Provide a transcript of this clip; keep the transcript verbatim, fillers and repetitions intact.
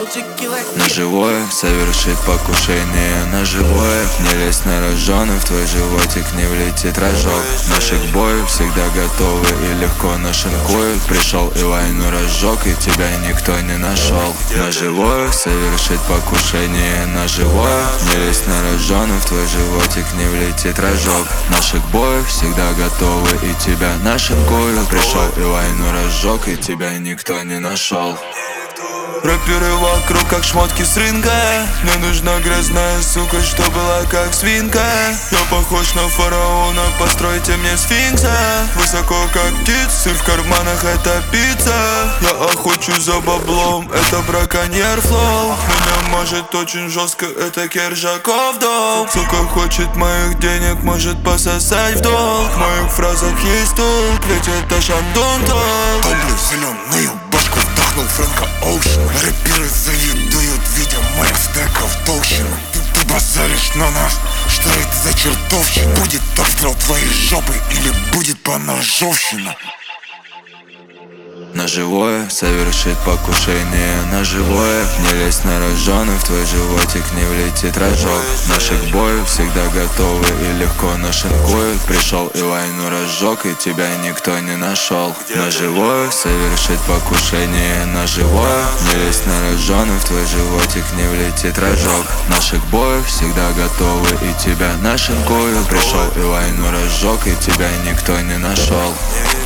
На живое совершить покушение, на живое не лезь на рожженый, в твой животик не влетит рожок. Наши к бою всегда готовы и легко нашинкуют. Пришел и войну разжег, и тебя никто не нашел. На живое совершить покушение, на живое не лезь на рожженый, в твой животик не влетит рожок. Наши к бою всегда готовы и тебя нашинкуют. Пришел и войну разжег, и тебя никто не нашел. Рэперы вокруг как шмотки с рынка. Мне нужна грязная сука, что была как свинка. Я похож на фараона, постройте мне сфинкса. Высоко как птиц, сыр в карманах это пицца. Я охочу за баблом, это браконьер флоу. Меня может очень жестко, это Кержаков дом. Сука хочет моих денег, может пососать в долг. В моих фразах есть толк, ведь это Шандон толк. Топлю зеленую башку вдохнул Фрэнка Оушена. Рэперы завидуют, видя моих стеков толщину. Ты, ты базаришь на нас, что это за чертовщина? Будет обстрел твоей жопы или будет поножовщина? На живое совершить покушение, на живое не лезь на рожженый, в твой животик не влетит рожок. Наши к бою всегда готовы и легко нашинкуют. Пришел и войну разжег, и тебя никто не нашел. На живое совершить покушение, на живое не лезь на рожженый, в твой животик не влетит рожок. Наши к бою всегда готовы и тебя нашинкуют. Пришел и войну разжег, и тебя никто не нашел.